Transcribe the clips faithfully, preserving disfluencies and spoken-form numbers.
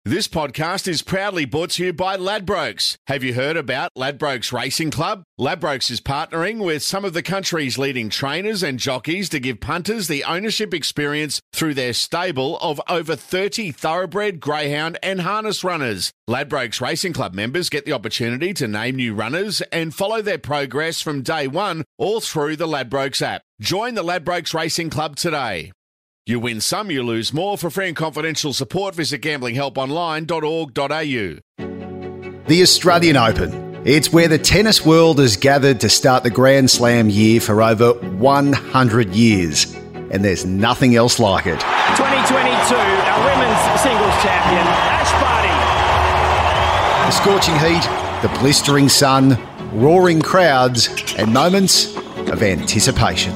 This podcast is proudly brought to you by Ladbrokes. Have you heard about Ladbrokes Racing Club? Ladbrokes is partnering with some of the country's leading trainers and jockeys to give punters the ownership experience through their stable of over thirty thoroughbred, greyhound and harness runners. Ladbrokes Racing Club members get the opportunity to name new runners and follow their progress from day one all through the Ladbrokes app. Join the Ladbrokes Racing Club today. You win some, you lose more. For free and confidential support, visit gambling help online dot org dot a u. The Australian Open. It's where the tennis world has gathered to start the Grand Slam year for over one hundred years. And there's nothing else like it. twenty twenty-two, our women's singles champion, Ash Barty. The scorching heat, the blistering sun, roaring crowds, and moments of anticipation.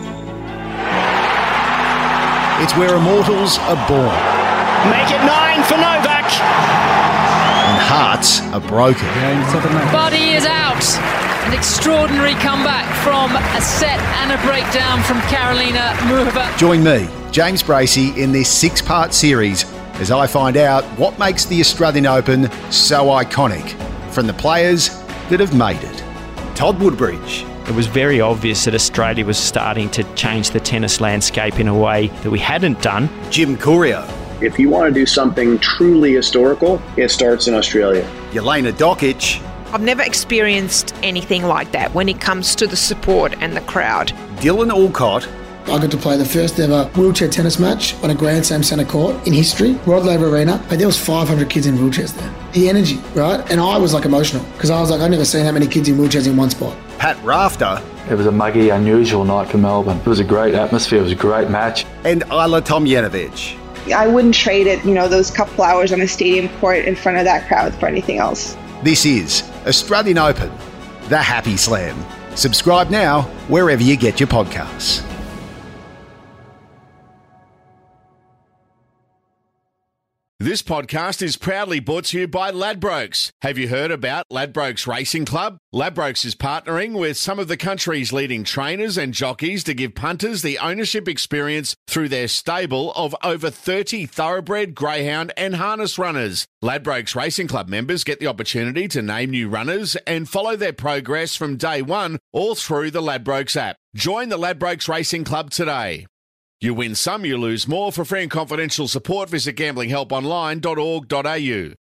It's where immortals are born. Make it nine for Novak. And hearts are broken. Barty is out. An extraordinary comeback from a set and a breakdown from Karolina Muchova. Join me, James Bracey, in this six-part series as I find out what makes the Australian Open so iconic from the players that have made it. Todd Woodbridge. It was very obvious that Australia was starting to change the tennis landscape in a way that we hadn't done. Jim Courier. If you want to do something truly historical, it starts in Australia. Jelena Dokic. I've never experienced anything like that when it comes to the support and the crowd. Dylan Alcott. I got to play the first ever wheelchair tennis match on a Grand Slam centre court in history, Rod Laver Arena, but there was five hundred kids in wheelchairs there. The energy, right? And I was like emotional because I was like, I've never seen that many kids in wheelchairs in one spot. Pat Rafter. It was a muggy, unusual night for Melbourne. It was a great atmosphere, it was a great match. And Isla Tomljanovic. I wouldn't trade it, you know, those couple hours on a stadium court in front of that crowd for anything else. This is Australian Open, the Happy Slam. Subscribe now wherever you get your podcasts. This podcast is proudly brought to you by Ladbrokes. Have you heard about Ladbrokes Racing Club? Ladbrokes is partnering with some of the country's leading trainers and jockeys to give punters the ownership experience through their stable of over thirty thoroughbred, greyhound and harness runners. Ladbrokes Racing Club members get the opportunity to name new runners and follow their progress from day one all through the Ladbrokes app. Join the Ladbrokes Racing Club today. You win some, you lose more. For free and confidential support, visit gambling help online dot org dot a u.